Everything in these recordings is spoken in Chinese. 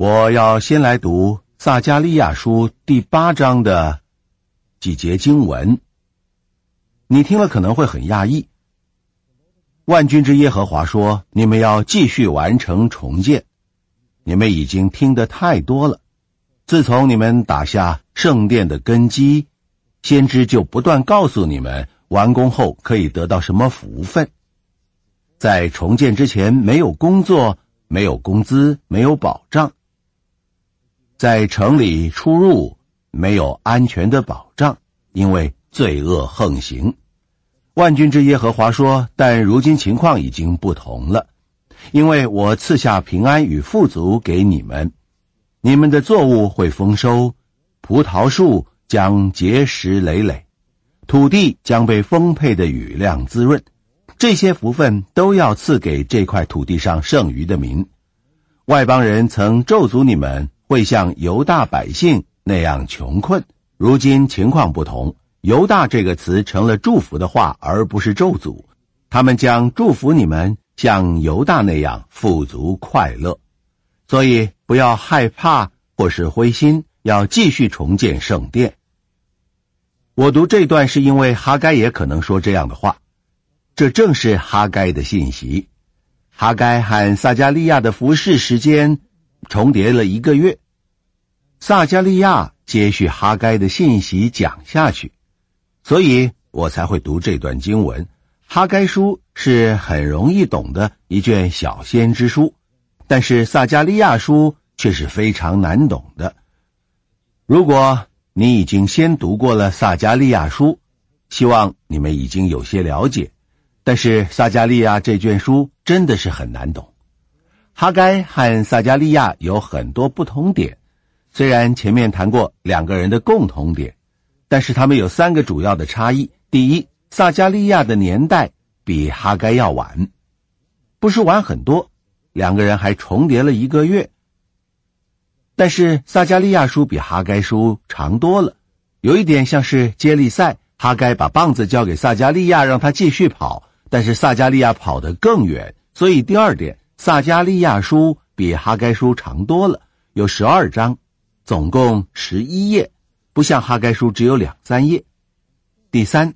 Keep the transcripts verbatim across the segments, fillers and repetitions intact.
我要先来读撒迦利亚书第八章的几节经文，你听了可能会很讶异。万军之耶和华说，你们要继续完成重建，你们已经听得太多了。自从你们打下圣殿的根基，先知就不断告诉你们完工后可以得到什么福分。在重建之前，没有工作，没有工资，没有保障。在城里出入，没有安全的保障，因为罪恶横行。万军之耶和华说，但如今情况已经不同了，因为我赐下平安与富足给你们，你们的作物会丰收，葡萄树将结实累累，土地将被丰沛的雨量滋润，这些福分都要赐给这块土地上剩余的民。外邦人曾咒诅你们，会像犹大百姓那样穷困，如今情况不同，犹大这个词成了祝福的话，而不是咒诅。他们将祝福你们像犹大那样富足快乐。所以不要害怕或是灰心，要继续重建圣殿。我读这段是因为哈该也可能说这样的话，这正是哈该的信息。哈该和撒迦利亚的服事时间重叠了一个月，撒迦利亚接续哈该的信息讲下去，所以我才会读这段经文。哈该书是很容易懂的一卷小先知书，但是撒迦利亚书却是非常难懂的。如果你已经先读过了撒迦利亚书，希望你们已经有些了解，但是撒迦利亚这卷书真的是很难懂。哈该和撒迦利亚有很多不同点，虽然前面谈过两个人的共同点，但是他们有三个主要的差异。第一，撒迦利亚的年代比哈该要晚，不是晚很多，两个人还重叠了一个月。但是撒迦利亚书比哈该书长多了，有一点像是接力赛，哈该把棒子交给撒迦利亚让他继续跑，但是撒迦利亚跑得更远，所以第二点，撒迦利亚书比哈该书长多了，有十二章，总共十一页，不像哈该书只有两三页。第三，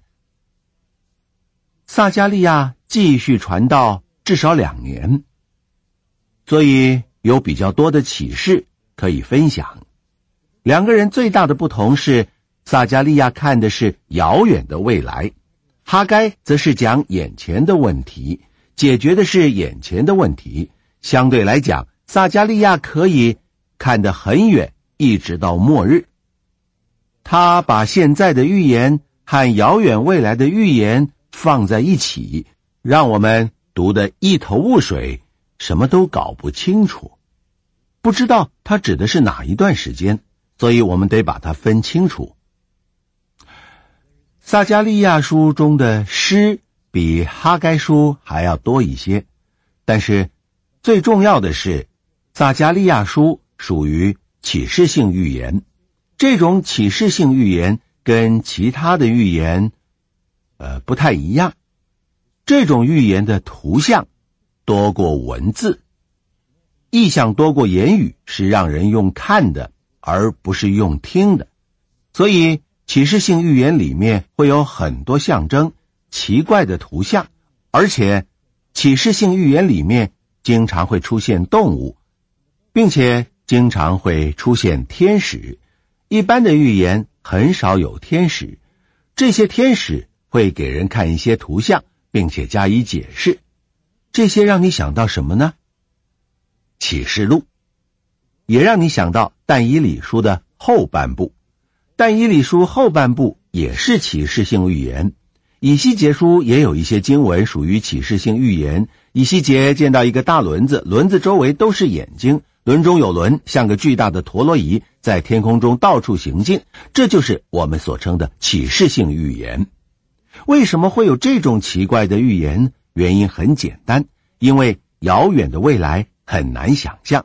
撒迦利亚继续传道至少两年，所以有比较多的启示可以分享。两个人最大的不同是，撒迦利亚看的是遥远的未来，哈该则是讲眼前的问题，解决的是眼前的问题。相对来讲，撒迦利亚可以看得很远，一直到末日。他把现在的预言和遥远未来的预言放在一起，让我们读得一头雾水，什么都搞不清楚，不知道他指的是哪一段时间，所以我们得把它分清楚。撒迦利亚书中的诗比哈该书还要多一些，但是最重要的是，撒迦利亚书属于启示性预言。这种启示性预言跟其他的预言呃不太一样，这种预言的图像多过文字，意象多过言语，是让人用看的而不是用听的。所以启示性预言里面会有很多象征奇怪的图像，而且启示性预言里面经常会出现动物，并且经常会出现天使。一般的预言很少有天使，这些天使会给人看一些图像，并且加以解释。这些让你想到什么呢？启示录。也让你想到但以理书的后半部。但以理书后半部也是启示性预言。以西结书也有一些经文属于启示性预言。以西结见到一个大轮子，轮子周围都是眼睛，轮中有轮，像个巨大的陀螺仪，在天空中到处行进，这就是我们所称的启示性预言。为什么会有这种奇怪的预言？原因很简单，因为遥远的未来很难想象。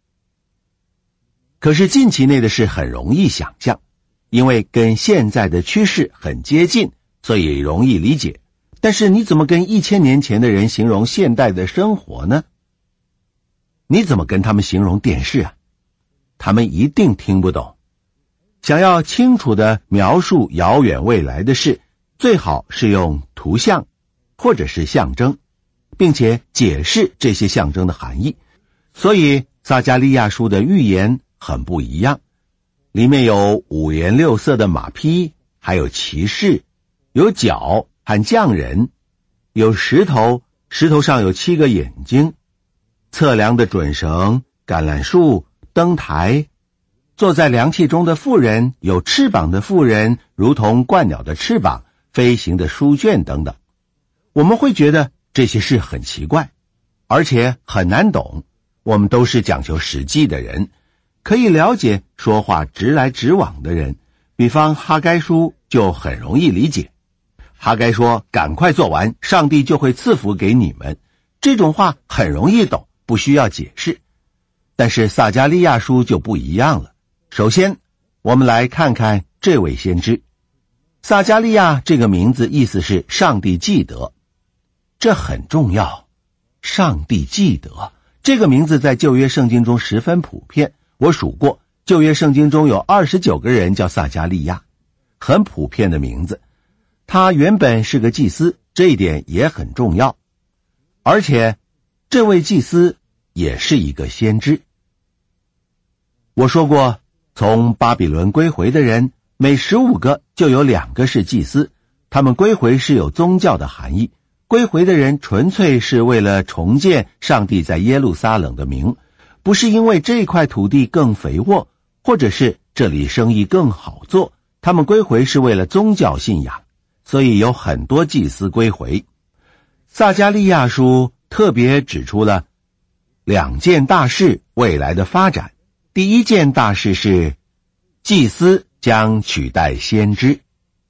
可是近期内的事很容易想象，因为跟现在的趋势很接近，所以容易理解。但是你怎么跟一千年前的人形容现代的生活呢？你怎么跟他们形容电视啊？ 他们一定听不懂。想要清楚地描述遥远未来的事，最好是用图像或者是象征，并且解释这些象征的含义。所以撒迦利亚书的预言很不一样，里面有五颜六色的马匹，还有骑士，有角和匠人，有石头，石头上有七个眼睛，测量的准绳，橄榄树，灯台，坐在凉气中的妇人，有翅膀的妇人，如同鹳鸟的翅膀，飞行的书卷等等。我们会觉得这些事很奇怪，而且很难懂。我们都是讲求实际的人，可以了解说话直来直往的人，比方哈该书就很容易理解。哈该说赶快做完，上帝就会赐福给你们，这种话很容易懂，不需要解释。但是撒迦利亚书就不一样了。首先我们来看看这位先知。撒迦利亚这个名字意思是上帝记得，这很重要。上帝记得这个名字在旧约圣经中十分普遍，我数过，旧约圣经中有二十九个人叫撒迦利亚，很普遍的名字。他原本是个祭司，这一点也很重要。而且这位祭司也是一个先知。我说过，从巴比伦归回的人，每十五个就有两个是祭司，他们归回是有宗教的含义。归回的人纯粹是为了重建上帝在耶路撒冷的名，不是因为这块土地更肥沃，或者是这里生意更好做，他们归回是为了宗教信仰，所以有很多祭司归回。撒迦利亚书特别指出了两件大事未来的发展。第一件大事是祭司将取代先知，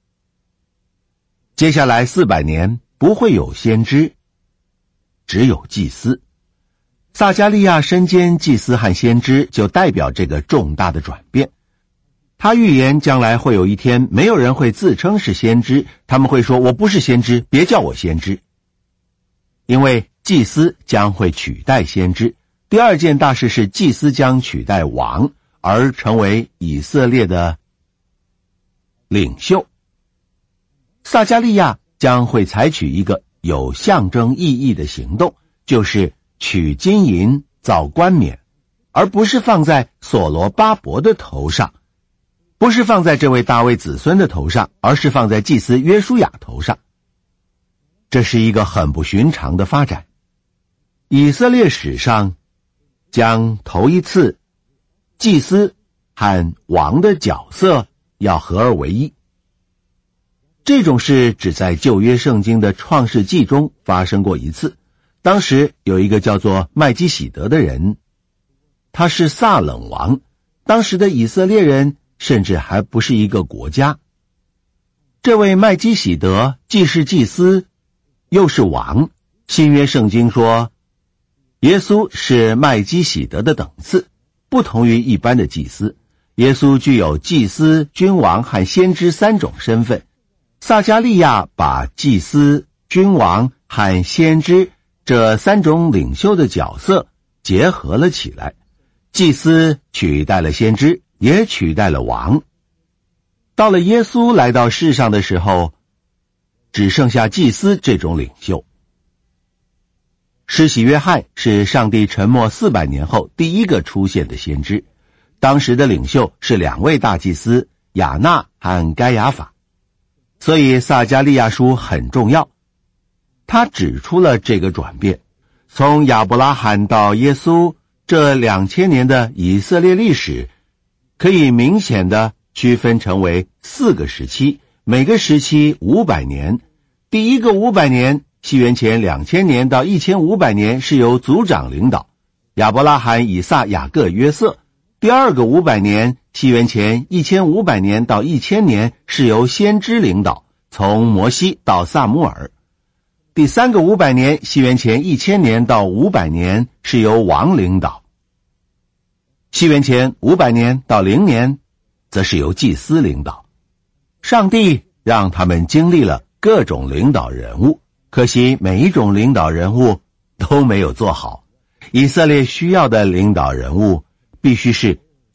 接下来四百年不会有先知，只有祭司。撒迦利亚身兼祭司和先知，就代表这个重大的转变。他预言将来会有一天，没有人会自称是先知，他们会说我不是先知，别叫我先知。因为祭司将会取代先知。第二件大事是祭司将取代王，而成为以色列的领袖。撒迦利亚将会采取一个有象征意义的行动，就是取金银造冠冕，而不是放在所罗巴伯的头上，不是放在这位大卫子孙的头上，而是放在祭司约书亚头上。这是一个很不寻常的发展。以色列史上将头一次祭司和王的角色要合而为一。这种事只在旧约圣经的创世纪中发生过一次，当时有一个叫做麦基洗德的人，他是撒冷王，当时的以色列人甚至还不是一个国家。这位麦基洗德既是祭司又是王，新约圣经说耶稣是麦基洗德的等次，不同于一般的祭司。耶稣具有祭司、君王和先知三种身份。撒迦利亚把祭司、君王和先知这三种领袖的角色结合了起来。祭司取代了先知，也取代了王。到了耶稣来到世上的时候，只剩下祭司这种领袖。施洗约翰是上帝沉默四百年后第一个出现的先知，当时的领袖是两位大祭司亚那和该亚法。所以撒迦利亚书很重要，他指出了这个转变。从亚伯拉罕到耶稣这两千年的以色列历史，可以明显的区分成为四个时期，每个时期五百年。第一个五百年，西元前两千年到一千五百年，是由族长领导，亚伯拉罕、以撒、雅各、约瑟。第二个五百年，西元前一千五百年到一千年，是由先知领导，从摩西到撒母耳。第三个五百年，西元前一千年到五百年，是由王领导。西元前五百年到零年，则是由祭司领导。上帝让他们经历了各种领导人物，可惜每一种领导人物都没有做好。以色列需要的领导人物必须是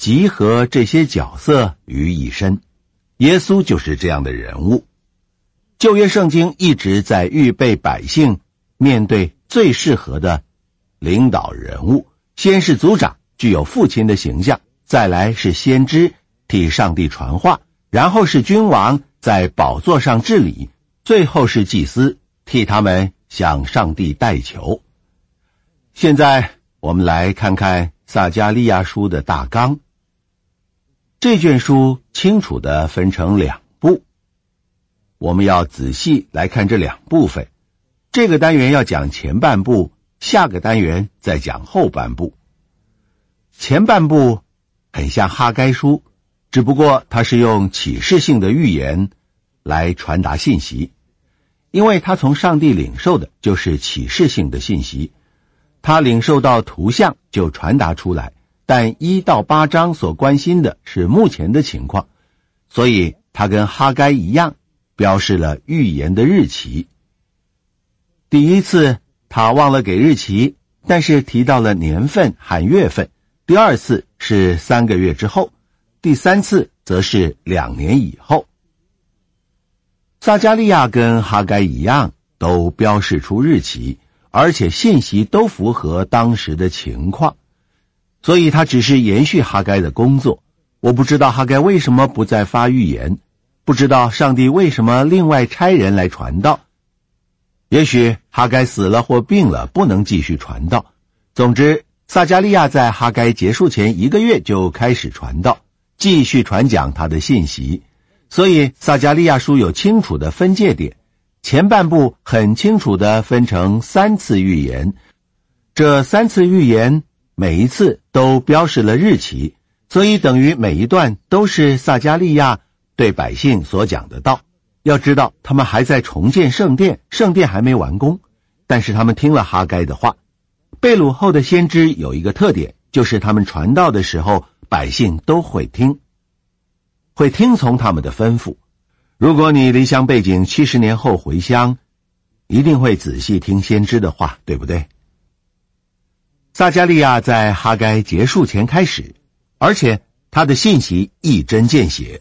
集合这些角色于一身。耶稣就是这样的人物。旧约圣经一直在预备百姓面对最适合的领导人物，先是族长，具有父亲的形象，再来是先知，替上帝传话，然后是君王，在宝座上治理，最后是祭司，替他们向上帝代求。现在我们来看看撒迦利亚书的大纲。这卷书清楚地分成两部，我们要仔细来看这两部分。这个单元要讲前半部，下个单元再讲后半部。前半部很像哈该书，只不过它是用启示性的预言来传达信息，因为他从上帝领受的就是启示性的信息，他领受到图像就传达出来，但一到八章所关心的是目前的情况，所以他跟哈该一样标示了预言的日期。第一次他忘了给日期，但是提到了年份和月份。第二次是三个月之后，第三次则是两年以后。撒迦利亚跟哈该一样，都标示出日期，而且信息都符合当时的情况，所以他只是延续哈该的工作。我不知道哈该为什么不再发预言，不知道上帝为什么另外差人来传道。也许哈该死了或病了，不能继续传道。总之，撒迦利亚在哈该结束前一个月就开始传道，继续传讲他的信息。所以撒迦利亚书有清楚的分界点，前半部很清楚的分成三次预言，这三次预言每一次都标示了日期，所以等于每一段都是撒迦利亚对百姓所讲的道。要知道他们还在重建圣殿，圣殿还没完工，但是他们听了哈该的话。被掳后的先知有一个特点，就是他们传道的时候，百姓都会听，会听从他们的吩咐。如果你离乡背井，七十年后回乡，一定会仔细听先知的话，对不对？撒迦利亚在哈该结束前开始，而且他的信息一针见血。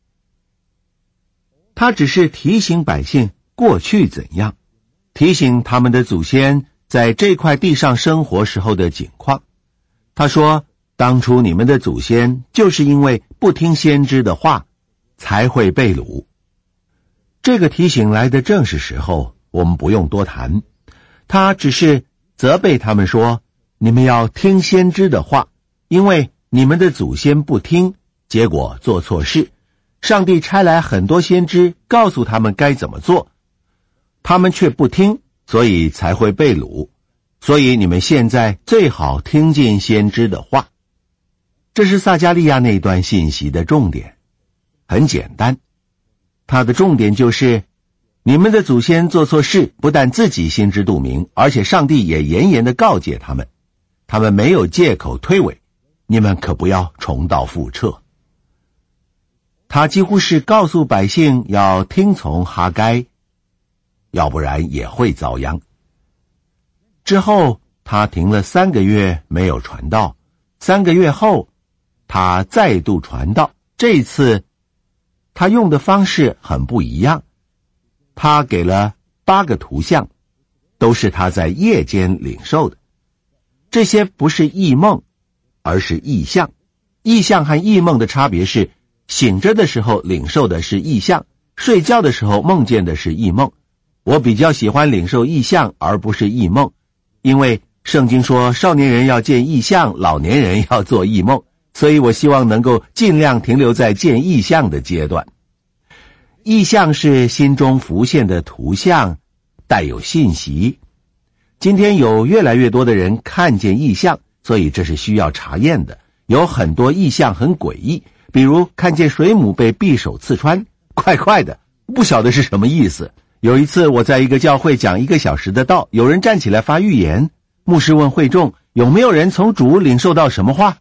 他只是提醒百姓过去怎样，提醒他们的祖先在这块地上生活时候的景况。他说，当初你们的祖先就是因为不听先知的话，才会被掳。这个提醒来的正是时候，我们不用多谈。他只是责备他们说，你们要听先知的话，因为你们的祖先不听，结果做错事。上帝差来很多先知告诉他们该怎么做，他们却不听，所以才会被掳。所以你们现在最好听进先知的话。这是撒迦利亚那段信息的重点，很简单，它的重点就是你们的祖先做错事，不但自己心知肚明，而且上帝也严严地告诫他们，他们没有借口推诿，你们可不要重蹈覆辙。他几乎是告诉百姓要听从哈该，要不然也会遭殃。之后他停了三个月没有传道，三个月后他再度传道，这次他用的方式很不一样，他给了八个图像，都是他在夜间领受的。这些不是异梦，而是异象。异象和异梦的差别是，醒着的时候领受的是异象，睡觉的时候梦见的是异梦。我比较喜欢领受异象而不是异梦，因为圣经说少年人要见异象，老年人要做异梦，所以我希望能够尽量停留在见异象的阶段。异象是心中浮现的图像，带有信息。今天有越来越多的人看见异象，所以这是需要查验的。有很多异象很诡异，比如看见水母被匕首刺穿，快快的，不晓得是什么意思。有一次我在一个教会讲一个小时的道，有人站起来发预言，牧师问会众，有没有人从主领受到什么话？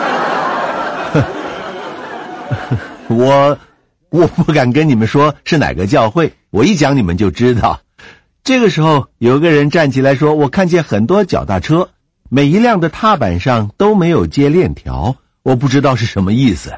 我我不敢跟你们说是哪个教会，我一讲你们就知道。这个时候有个人站起来说，我看见很多脚踏车，每一辆的踏板上都没有接链条， 我不知道是什么意思。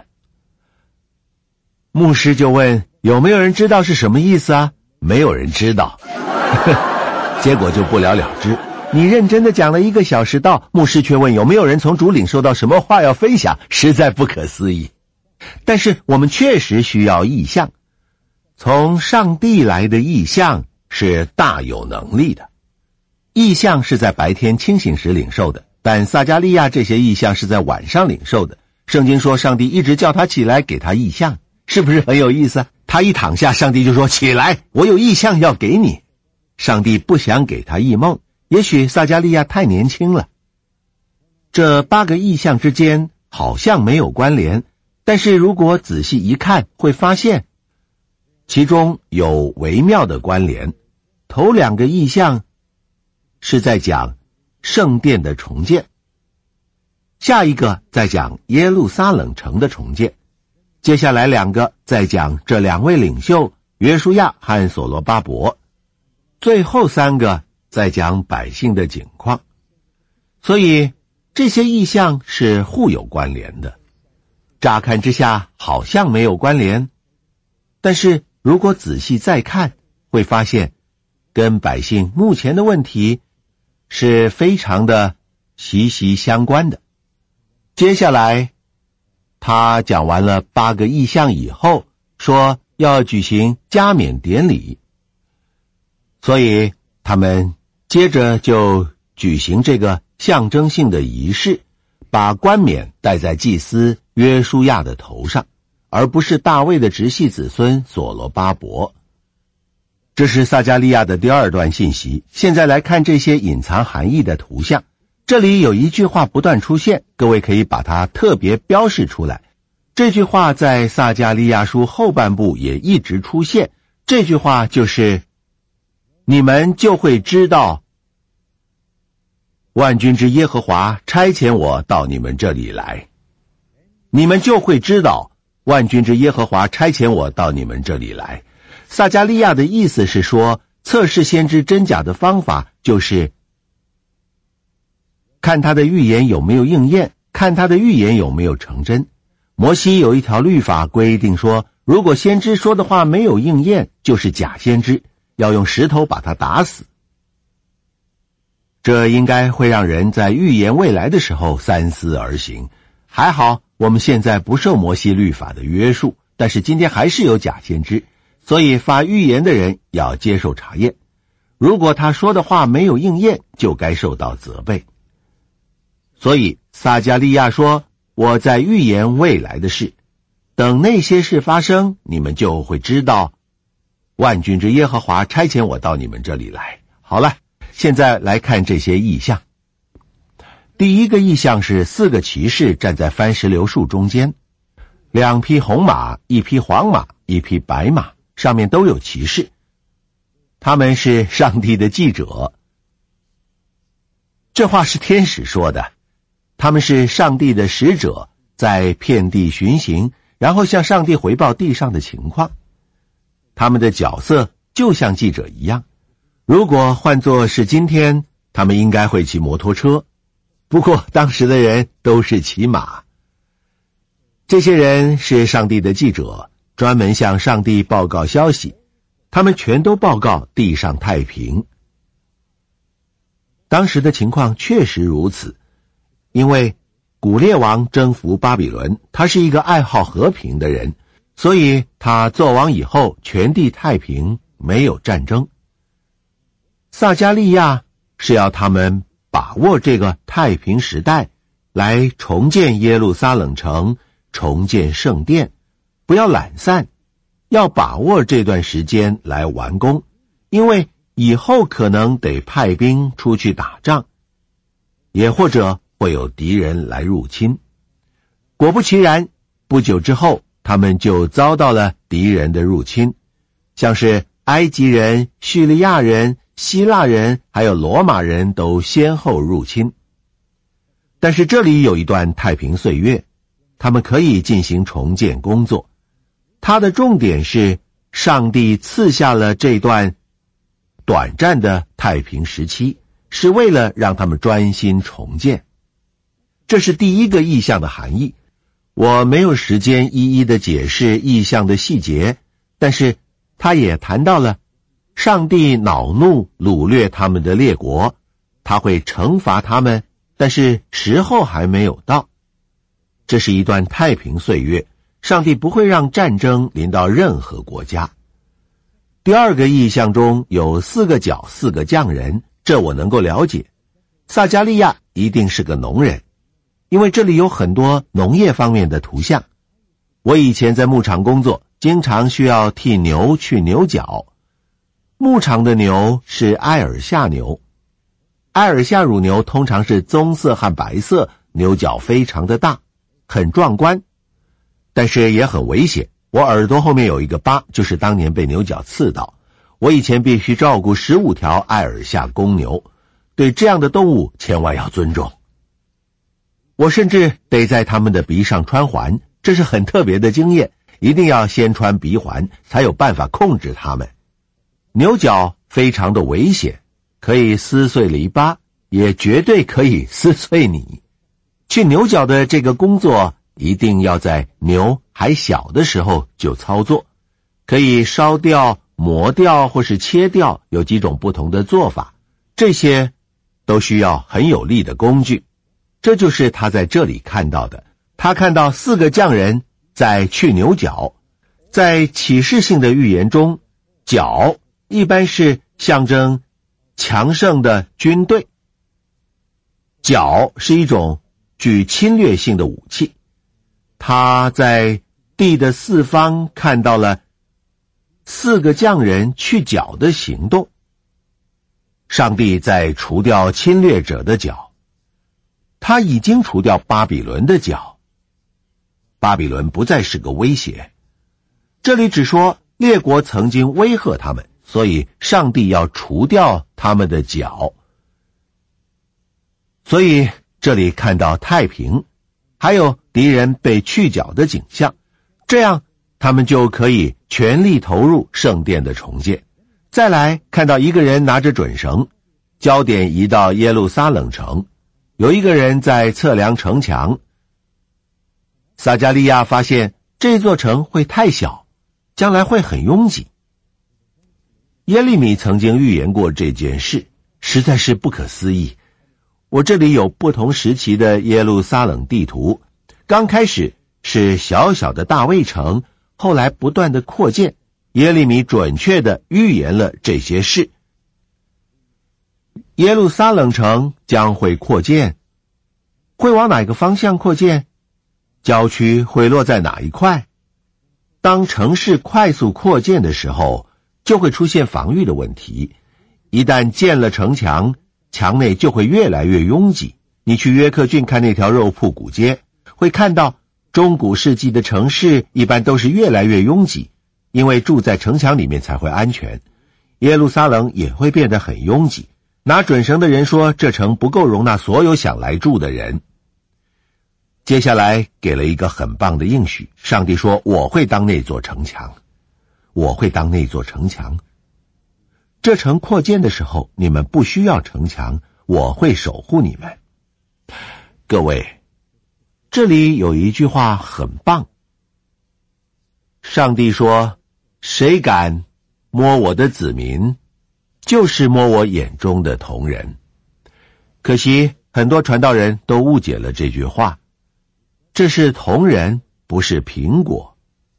牧师就问，有没有人知道是什么意思啊？没有人知道。结果就不了了之。你认真的讲了一个小时道，牧师却问有没有人从主领受到什么话要分享，实在不可思议。但是我们确实需要异象，从上帝来的异象是大有能力的。异象是在白天清醒时领受的，但撒迦利亚这些异象是在晚上领受的。圣经说上帝一直叫他起来给他异象，是不是很有意思？他一躺下，上帝就说起来，我有异象要给你。上帝不想给他异梦，也许撒迦利亚太年轻了。这八个异象之间好像没有关联，但是如果仔细一看，会发现其中有微妙的关联。头两个异象是在讲圣殿的重建，下一个在讲耶路撒冷城的重建，接下来两个在讲这两位领袖约书亚和所罗巴伯，最后三个在讲百姓的景况。所以这些异象是互有关联的。乍看之下好像没有关联，但是如果仔细再看，会发现跟百姓目前的问题是非常的息息相关的。接下来他讲完了八个异象以后，说要举行加冕典礼，所以他们接着就举行这个象征性的仪式，把冠冕戴在祭司约书亚的头上，而不是大卫的直系子孙所罗巴伯。这是撒迦利亚的第二段信息。现在来看这些隐藏含义的图像。这里有一句话不断出现，各位可以把它特别标示出来。这句话在撒迦利亚书后半部也一直出现。这句话就是你们就会知道万军之耶和华差遣我到你们这里来。你们就会知道万军之耶和华差遣我到你们这里来。撒迦利亚的意思是说，测试先知真假的方法就是看他的预言有没有应验，看他的预言有没有成真。摩西有一条律法规定说，如果先知说的话没有应验，就是假先知，要用石头把他打死。这应该会让人在预言未来的时候三思而行。还好我们现在不受摩西律法的约束，但是今天还是有假先知，所以发预言的人要接受查验。如果他说的话没有应验，就该受到责备。所以撒迦利亚说，我在预言未来的事，等那些事发生，你们就会知道万军之耶和华差遣我到你们这里来。好了，现在来看这些异象。第一个异象是四个骑士站在番石榴树中间，两匹红马，一匹黄马，一匹白马，上面都有骑士，他们是上帝的记者。这话是天使说的，他们是上帝的使者，在遍地巡行，然后向上帝回报地上的情况。他们的角色就像记者一样，如果换作是今天，他们应该会骑摩托车，不过当时的人都是骑马。这些人是上帝的记者，专门向上帝报告消息，他们全都报告地上太平。当时的情况确实如此，因为古列王征服巴比伦，他是一个爱好和平的人，所以他做王以后全地太平，没有战争。撒迦利亚是要他们把握这个太平时代，来重建耶路撒冷城，重建圣殿，不要懒散，要把握这段时间来完工，因为以后可能得派兵出去打仗，也或者会有敌人来入侵。果不其然，不久之后他们就遭到了敌人的入侵，像是埃及人、叙利亚人、希腊人还有罗马人都先后入侵。但是这里有一段太平岁月，他们可以进行重建工作。它的重点是上帝赐下了这段短暂的太平时期，是为了让他们专心重建。这是第一个异象的含义。 我没有时间一一的解释异象的细节，但是他也谈到了上帝恼怒掳掠他们的列国，他会惩罚他们，但是时候还没有到。这是一段太平岁月，上帝不会让战争临到任何国家。第二个异象中有四个角四个匠人，这我能够了解。撒迦利亚一定是个农人，因为这里有很多农业方面的图像。我以前在牧场工作，经常需要替牛去牛角。牧场的牛是埃尔夏牛，埃尔夏乳牛通常是棕色和白色，牛角非常的大，很壮观，但是也很危险。我耳朵后面有一个疤，就是当年被牛角刺到。我以前必须照顾十五条埃尔夏公牛，对这样的动物千万要尊重。我甚至得在他们的鼻上穿环，这是很特别的经验，一定要先穿鼻环，才有办法控制它们。牛角非常的危险，可以撕碎篱笆，也绝对可以撕碎你。去牛角的这个工作一定要在牛还小的时候就操作，可以烧掉、磨掉或是切掉，有几种不同的做法，这些都需要很有力的工具。这就是他在这里看到的，他看到四个匠人在去牛角。在启示性的预言中，角一般是象征强盛的军队，角是一种具侵略性的武器。他在地的四方看到了四个匠人去角的行动。上帝在除掉侵略者的角，他已经除掉巴比伦的角，巴比伦不再是个威胁。这里只说列国曾经威吓他们，所以上帝要除掉他们的角。所以这里看到太平，还有敌人被去角的景象，这样他们就可以全力投入圣殿的重建。再来看到一个人拿着准绳，焦点移到耶路撒冷城，有一个人在测量城墙。撒迦利亚发现这座城会太小，将来会很拥挤。耶利米曾经预言过这件事，实在是不可思议。我这里有不同时期的耶路撒冷地图，刚开始是小小的大卫城，后来不断的扩建。耶利米准确地预言了这些事。耶路撒冷城将会扩建，会往哪个方向扩建？郊区会落在哪一块？当城市快速扩建的时候，就会出现防御的问题。一旦建了城墙，墙内就会越来越拥挤。你去约克郡看那条肉铺古街，会看到中古世纪的城市一般都是越来越拥挤，因为住在城墙里面才会安全。耶路撒冷也会变得很拥挤。拿准绳的人说，这城不够容纳所有想来住的人。接下来给了一个很棒的应许，上帝说，我会当那座城墙，我会当那座城墙。这城扩建的时候，你们不需要城墙，我会守护你们。各位，这里有一句话很棒。上帝说，谁敢摸我的子民，就是摸我眼中的瞳人。可惜很多传道人都误解了这句话，这是瞳人，不是苹果。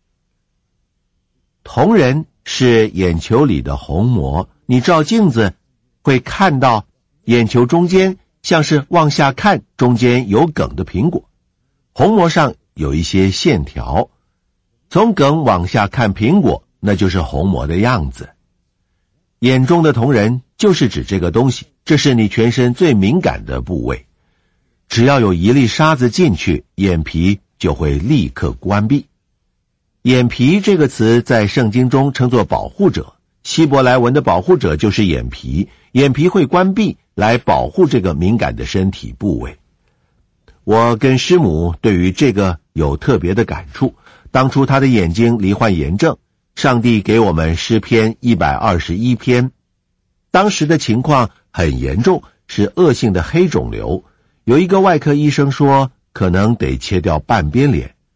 瞳人是眼球里的虹膜，你照镜子会看到眼球中间像是往下看，中间有梗的苹果，虹膜上有一些线条，从梗往下看苹果，那就是虹膜的样子。眼中的瞳人就是指这个东西，这是你全身最敏感的部位，只要有一粒沙子进去，眼皮就会立刻关闭。眼皮这个词在圣经中称作保护者，希伯来文的保护者就是眼皮，眼皮会关闭来保护这个敏感的身体部位。我跟师母对于这个有特别的感触，当初她的眼睛罹患炎症，上帝给我们诗篇一百二十一篇，当时的情况很严重，是恶性的黑肿瘤，有一个外科医生说可能得切掉半边脸，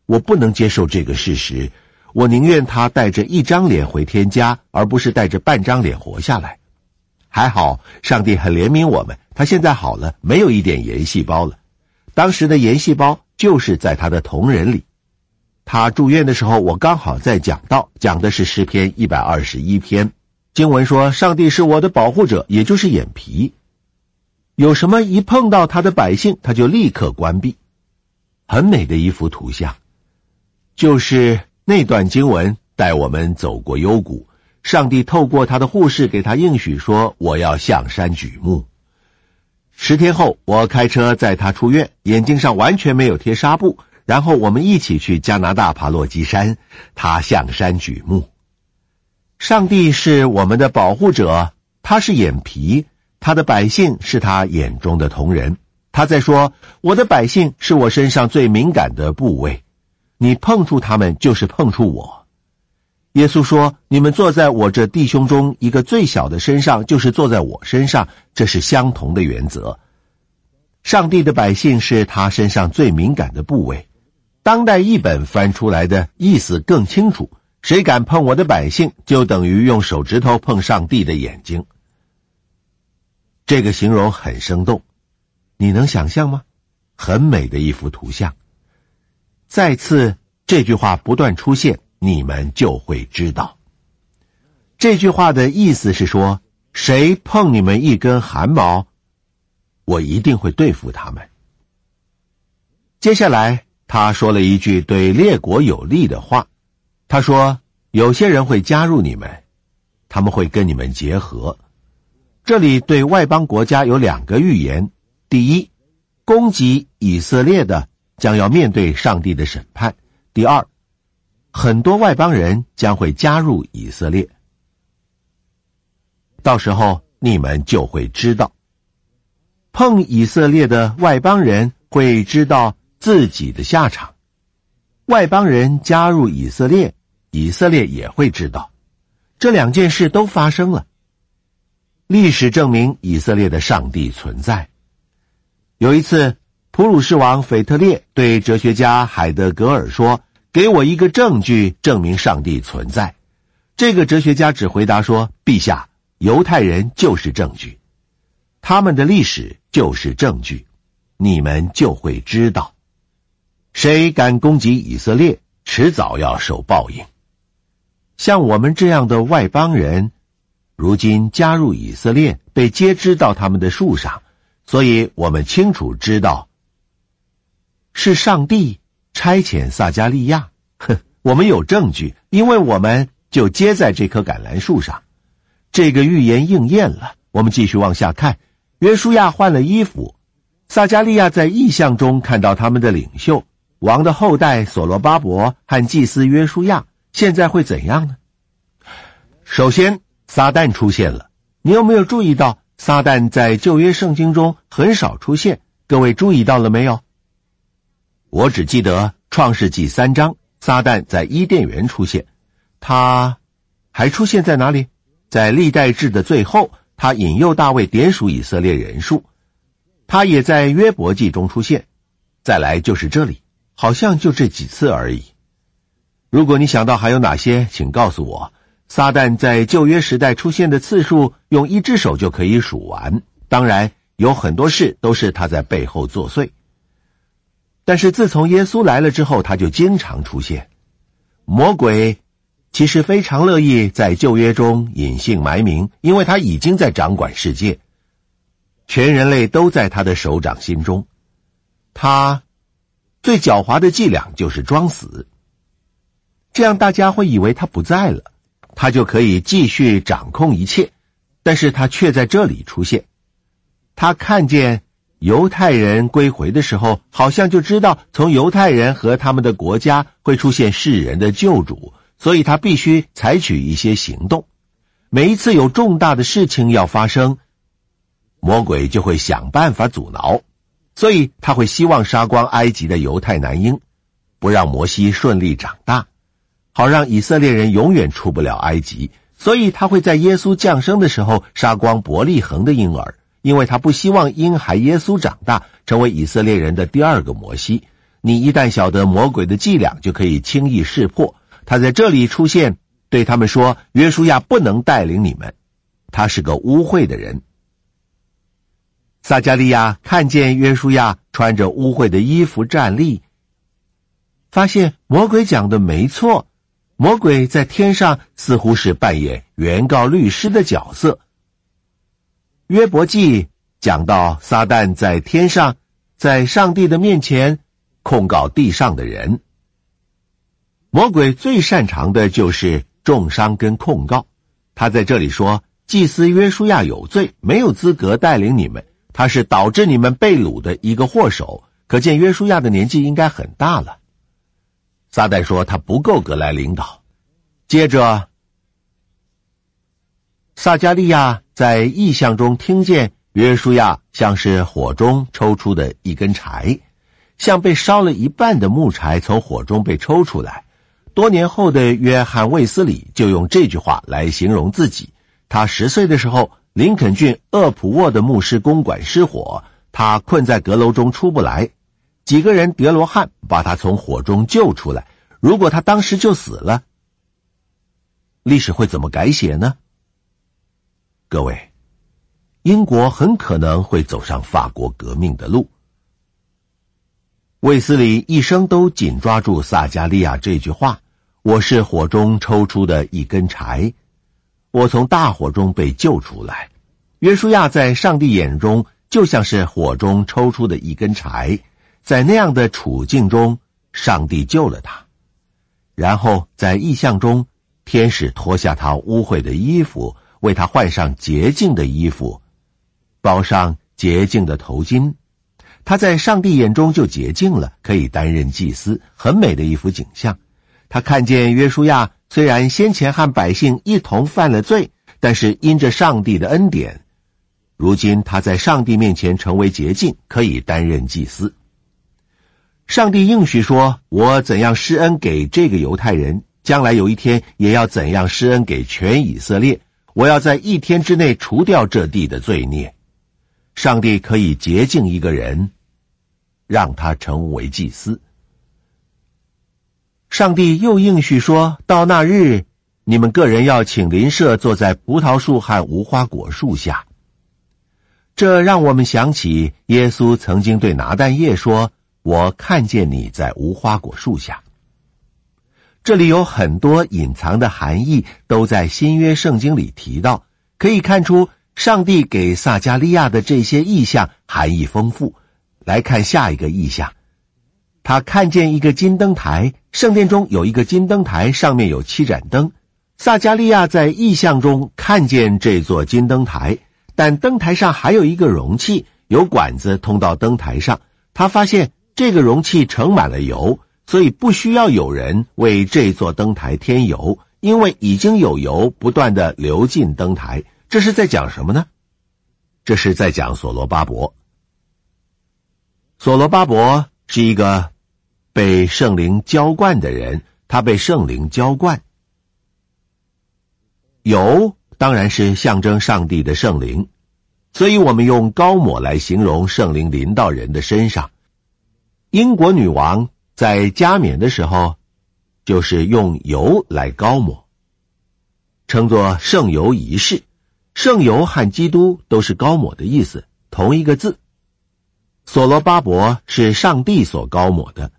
我不能接受这个事实，我宁愿他带着一张脸回天家，而不是带着半张脸活下来。还好，上帝很怜悯我们，他现在好了，没有一点盐细胞了。当时的盐细胞就是在他的瞳仁里。他住院的时候，我刚好在讲道，讲的是诗篇一百二十一篇。经文说，上帝是我的保护者，也就是眼皮。有什么一碰到他的百姓，他就立刻关闭。很美的一幅图像，就是那段经文带我们走过幽谷，上帝透过他的护士给他应许说，我要向山举目。十天后，我开车载他出院，眼睛上完全没有贴纱布，然后我们一起去加拿大爬落基山，他向山举目。上帝是我们的保护者，他是眼皮，他的百姓是他眼中的瞳仁。他在说，我的百姓是我身上最敏感的部位，你碰触他们就是碰触我。耶稣说，你们坐在我这弟兄中一个最小的身上，就是坐在我身上，这是相同的原则。上帝的百姓是他身上最敏感的部位。当代译本翻出来的意思更清楚，谁敢碰我的百姓，就等于用手指头碰上帝的眼睛。这个形容很生动，你能想象吗？很美的一幅图像。再次这句话不断出现，你们就会知道。这句话的意思是说，谁碰你们一根汗毛，我一定会对付他们。接下来他说了一句对列国有利的话，他说，有些人会加入你们，他们会跟你们结合。这里对外邦国家有两个预言。第一，攻击以色列的将要面对上帝的审判。第二，很多外邦人将会加入以色列。到时候你们就会知道，碰以色列的外邦人会知道自己的下场，外邦人加入以色列，以色列也会知道。这两件事都发生了。历史证明以色列的上帝存在。有一次，普鲁士王腓特烈对哲学家海德格尔说，给我一个证据证明上帝存在。这个哲学家只回答说，陛下，犹太人就是证据，他们的历史就是证据，你们就会知道，谁敢攻击以色列，迟早要受报应。像我们这样的外邦人，如今加入以色列，被接枝到他们的树上，所以我们清楚知道，是上帝差遣撒迦利亚。哼，我们有证据，因为我们就接在这棵橄榄树上。这个预言应验了。我们继续往下看，约书亚换了衣服，撒迦利亚在异象中看到他们的领袖王的后代所罗巴伯和祭司约书亚，现在会怎样呢？首先，撒旦出现了。你有没有注意到撒旦在旧约圣经中很少出现？各位注意到了没有？我只记得创世纪三章，撒旦在伊甸园出现。他还出现在哪里？在历代志的最后，他引诱大卫点数以色列人数。他也在约伯记中出现。再来就是这里，好像就这几次而已。如果你想到还有哪些，请告诉我。撒旦在旧约时代出现的次数，用一只手就可以数完。当然，有很多事都是他在背后作祟。但是自从耶稣来了之后，他就经常出现。魔鬼其实非常乐意在旧约中隐姓埋名，因为他已经在掌管世界，全人类都在他的手掌心中。他最狡猾的伎俩就是装死，这样大家会以为他不在了，他就可以继续掌控一切。但是他却在这里出现。他看见犹太人归回的时候，好像就知道从犹太人和他们的国家会出现世人的救主，所以他必须采取一些行动。每一次有重大的事情要发生，魔鬼就会想办法阻挠，所以他会希望杀光埃及的犹太男婴，不让摩西顺利长大，好让以色列人永远出不了埃及。所以他会在耶稣降生的时候杀光伯利恒的婴儿，因为他不希望婴孩耶稣长大成为以色列人的第二个摩西， 你一旦晓得魔鬼的伎俩，就可以轻易识破。他在这里出现，对他们说，约书亚不能带领你们，他是个污秽的人。撒迦利亚看见约书亚穿着污秽的衣服站立，发现魔鬼讲的没错，魔鬼在天上似乎是扮演原告律师的角色。约伯记讲到撒旦在天上，在上帝的面前控告地上的人。魔鬼最擅长的就是重伤跟控告。他在这里说，祭司约书亚有罪，没有资格带领你们，他是导致你们被掳的一个祸首。可见约书亚的年纪应该很大了。撒旦说他不够格来领导。接着撒迦利亚在异象中听见约书亚像是火中抽出的一根柴，像被烧了一半的木柴从火中被抽出来。多年后的约翰卫斯理就用这句话来形容自己。他十岁的时候，林肯郡厄普沃的牧师公馆失火，他困在阁楼中出不来，几个人叠罗汉把他从火中救出来。如果他当时就死了，历史会怎么改写呢？各位，英国很可能会走上法国革命的路。卫斯理一生都紧抓住撒迦利亚这句话，我是火中抽出的一根柴，我从大火中被救出来。约书亚在上帝眼中就像是火中抽出的一根柴，在那样的处境中，上帝救了他。然后在异象中，天使脱下他污秽的衣服，为他换上洁净的衣服，包上洁净的头巾。他在上帝眼中就洁净了，可以担任祭司，很美的一幅景象。他看见约书亚虽然先前和百姓一同犯了罪，但是因着上帝的恩典，如今他在上帝面前成为洁净，可以担任祭司。上帝应许说，我怎样施恩给这个犹太人，将来有一天也要怎样施恩给全以色列，我要在一天之内除掉这地的罪孽。上帝可以洁净一个人，让他成为祭司。上帝又应许说，到那日，你们个人要请邻舍坐在葡萄树和无花果树下。这让我们想起耶稣曾经对拿但业说，我看见你在无花果树下。这里有很多隐藏的含义，都在新约圣经里提到，可以看出上帝给撒迦利亚的这些意象含义丰富。来看下一个意象，他看见一个金灯台，圣殿中有一个金灯台，上面有七盏灯。撒迦利亚在意象中看见这座金灯台，但灯台上还有一个容器，有管子通到灯台上。他发现这个容器盛满了油，所以不需要有人为这座灯台添油，因为已经有油不断地流进灯台。这是在讲什么呢？这是在讲所罗巴伯。所罗巴伯是一个被圣灵浇灌的人，他被圣灵浇灌。油当然是象征上帝的圣灵，所以我们用膏抹来形容圣灵临到人的身上。英国女王在加冕的时候，就是用油来膏抹，称作圣油仪式。圣油和基督都是膏抹的意思，同一个字。所罗巴伯是上帝所膏抹的。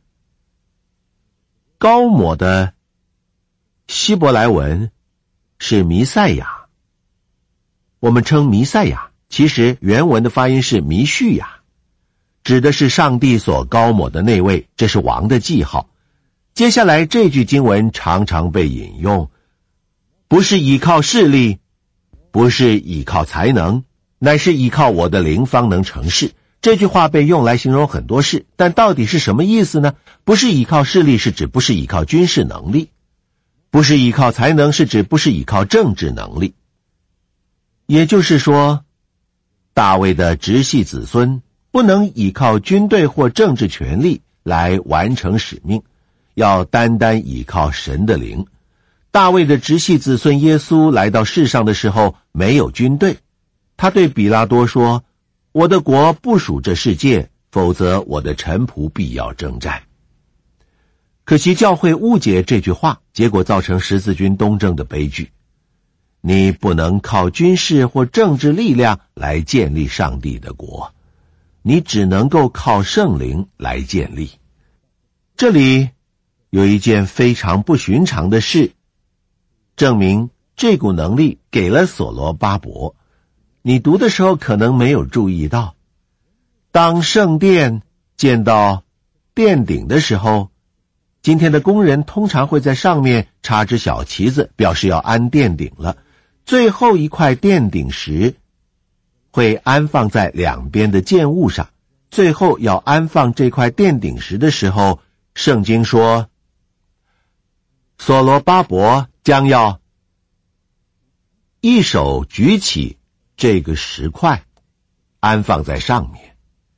膏抹的希伯来文是弥赛亚，我们称弥赛亚，其实原文的发音是弥绪亚，指的是上帝所膏抹的那位，这是王的记号。接下来这句经文常常被引用，不是依靠势力，不是依靠才能，乃是依靠我的灵方能成事。这句话被用来形容很多事，但到底是什么意思呢？不是依靠势力是指不是依靠军事能力，不是依靠才能是指不是依靠政治能力。也就是说，大卫的直系子孙不能依靠军队或政治权力来完成使命，要单单依靠神的灵。大卫的直系子孙耶稣来到世上的时候没有军队，他对比拉多说，我的国不属这世界，否则我的臣仆必要征战。 可惜教会误解这句话，结果造成十字军东征的悲剧。你不能靠军事或政治力量来建立上帝的国，你只能够靠圣灵来建立。这里有一件非常不寻常的事，证明这股能力给了所罗巴伯。你读的时候可能没有注意到，当圣殿建到殿顶的时候，今天的工人通常会在上面插只小旗子，表示要安殿顶了。最后一块殿顶石会安放在两边的建物上，最后要安放这块殿顶石的时候，圣经说所罗巴伯将要一手举起这个石块安放在上面。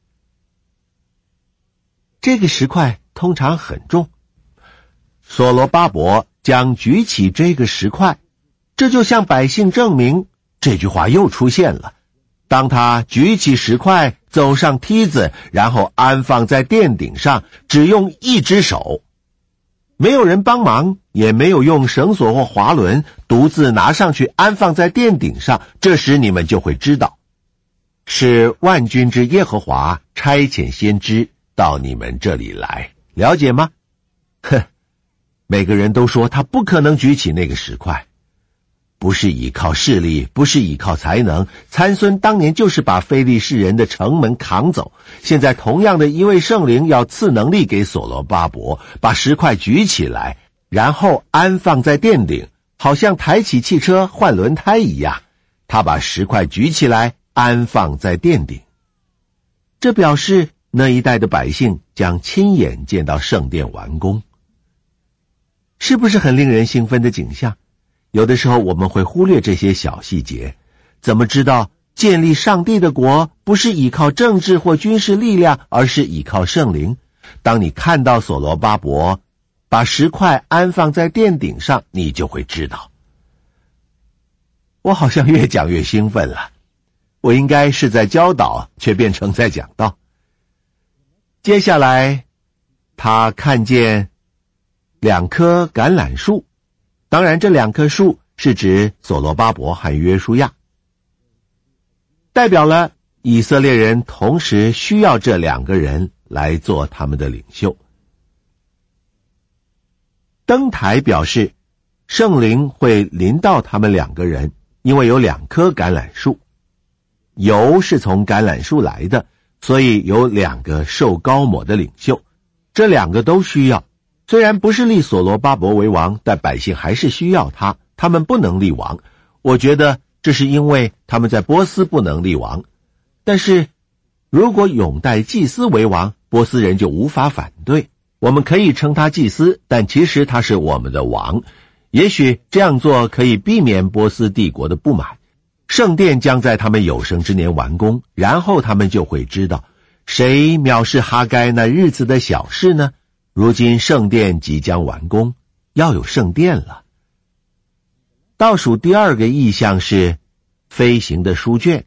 这个石块通常很重，所罗巴伯将举起这个石块，这就向百姓证明，这句话又出现了。当他举起石块，走上梯子，然后安放在殿顶上，只用一只手，没有人帮忙，也没有用绳索或滑轮，独自拿上去安放在殿顶上。这时你们就会知道，是万军之耶和华差遣先知到你们这里来，了解吗？哼，每个人都说他不可能举起那个石块，不是依靠势力，不是依靠才能。参孙当年就是把非利士人的城门扛走，现在同样的一位圣灵要赐能力给所罗巴伯，把石块举起来，然后安放在殿顶，好像抬起汽车换轮胎一样。他把石块举起来安放在殿顶，这表示那一代的百姓将亲眼见到圣殿完工。是不是很令人兴奋的景象？有的时候我们会忽略这些小细节，怎么知道建立上帝的国不是依靠政治或军事力量，而是依靠圣灵？当你看到所罗巴伯把石块安放在殿顶上，你就会知道。我好像越讲越兴奋了，我应该是在教导，却变成在讲道。接下来他看见两棵橄榄树，当然这两棵树是指所罗巴伯和约书亚，代表了以色列人同时需要这两个人来做他们的领袖。灯台表示圣灵会临到他们两个人，因为有两棵橄榄树，油是从橄榄树来的，所以有两个受膏抹的领袖，这两个都需要。虽然不是立所罗巴伯为王，但百姓还是需要他，他们不能立王。我觉得这是因为他们在波斯不能立王，但是如果拥戴祭司为王，波斯人就无法反对。我们可以称他祭司，但其实他是我们的王。也许这样做可以避免波斯帝国的不满。圣殿将在他们有生之年完工，然后他们就会知道，谁藐视哈该那日子的小事呢？如今圣殿即将完工，要有圣殿了。倒数第二个意象是飞行的书卷。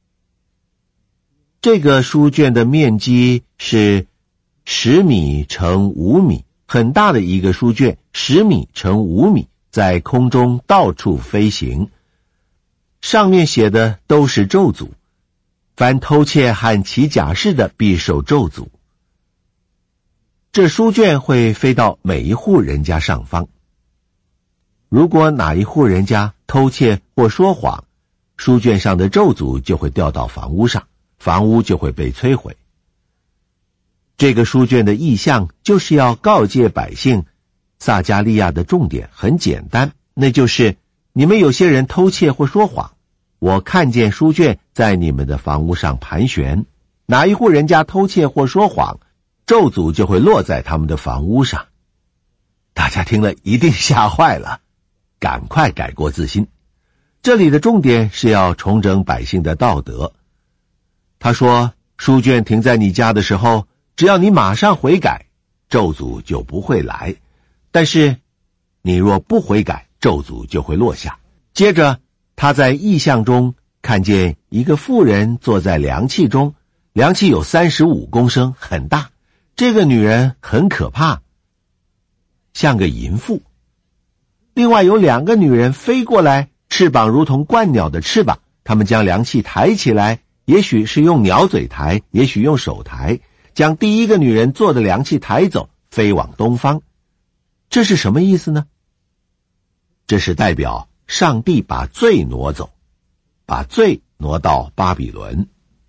这个书卷的面积是十米乘五米，很大的一个书卷，十米乘五米，在空中到处飞行。上面写的都是咒诅，凡偷窃和起假誓的必受咒诅。这书卷会飞到每一户人家上方。如果哪一户人家偷窃或说谎，书卷上的咒诅就会掉到房屋上，房屋就会被摧毁。这个书卷的意象就是要告诫百姓，撒迦利亚的重点很简单，那就是你们有些人偷窃或说谎，我看见书卷在你们的房屋上盘旋，哪一户人家偷窃或说谎，咒诅就会落在他们的房屋上。大家听了一定吓坏了，赶快改过自新。这里的重点是要重整百姓的道德。他说，书卷停在你家的时候，只要你马上悔改，咒诅就不会来。但是你若不悔改，咒诅就会落下。接着他在异象中看见一个妇人坐在凉气中，凉气有三十五公升，很大。这个女人很可怕， 像个淫妇。另外有两个女人飞过来，翅膀如同鹳鸟的翅膀，她们将凉气抬起来，也许是用鸟嘴抬，也许用手抬，将第一个女人坐的凉气抬走，飞往东方。这是什么意思呢？这是代表上帝把罪挪走，把罪挪到巴比伦。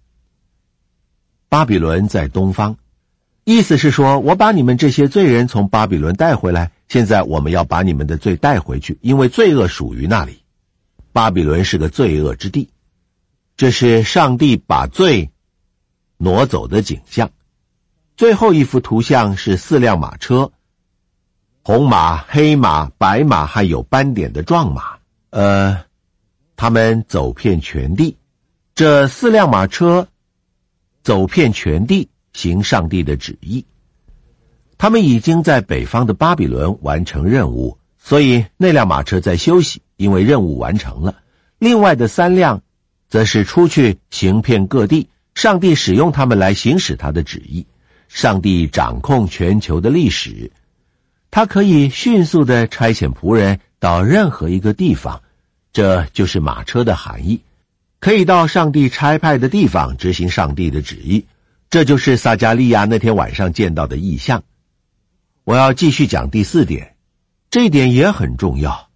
巴比伦在东方，意思是说，我把你们这些罪人从巴比伦带回来，现在我们要把你们的罪带回去，因为罪恶属于那里。巴比伦是个罪恶之地，这是上帝把罪挪走的景象。最后一幅图像是四辆马车，红马、黑马、白马还有斑点的壮马，呃，他们走遍全地。这四辆马车走遍全地，行上帝的旨意。他们已经在北方的巴比伦完成任务，所以那辆马车在休息，因为任务完成了。另外的三辆则是出去行遍各地，上帝使用他们来行使他的旨意。上帝掌控全球的历史，他可以迅速地差遣仆人到任何一个地方，这就是马车的含义，可以到上帝差派的地方执行上帝的旨意。这就是撒迦利亚那天晚上见到的异象。我要继续讲第四点，这一点也很重要。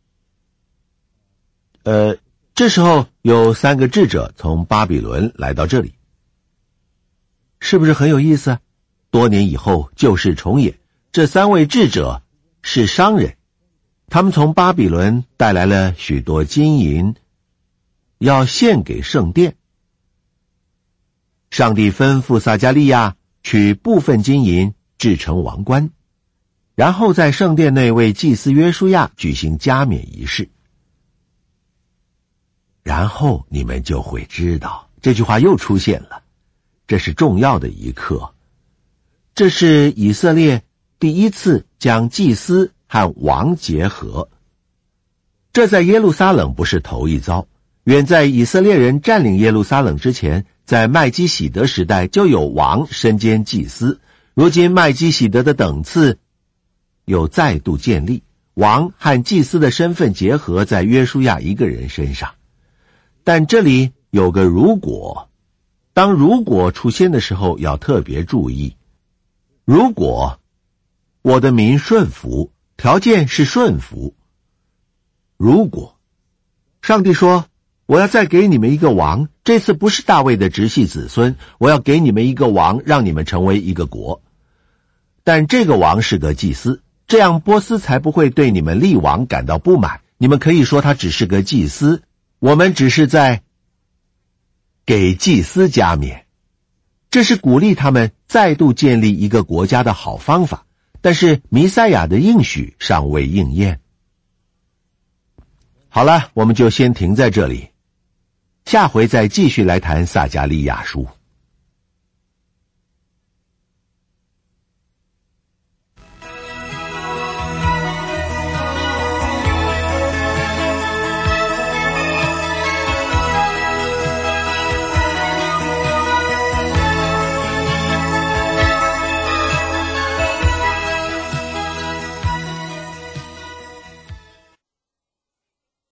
呃，这时候有三个智者从巴比伦来到这里，是不是很有意思？多年以后旧事重演，这三位智者是商人，他们从巴比伦带来了许多金银，要献给圣殿。上帝吩咐撒迦利亚取部分金银制成王冠，然后在圣殿内为祭司约书亚举行加冕仪式。然后你们就会知道，这句话又出现了，这是重要的一课。这是以色列第一次将祭司和王结合，这在耶路撒冷不是头一遭。远在以色列人占领耶路撒冷之前，在麦基洗德时代就有王身兼祭司，如今麦基洗德的等次又再度建立，王和祭司的身份结合在约书亚一个人身上。但这里有个如果，当如果出现的时候要特别注意。如果我的民顺服，条件是顺服。如果上帝说，我要再给你们一个王，这次不是大卫的直系子孙，我要给你们一个王，让你们成为一个国。但这个王是个祭司，这样波斯才不会对你们立王感到不满。你们可以说他只是个祭司，我们只是在给祭司加冕。这是鼓励他们再度建立一个国家的好方法，但是弥赛亚的应许尚未应验。好了，我们就先停在这里，下回再继续来谈撒迦利亚书。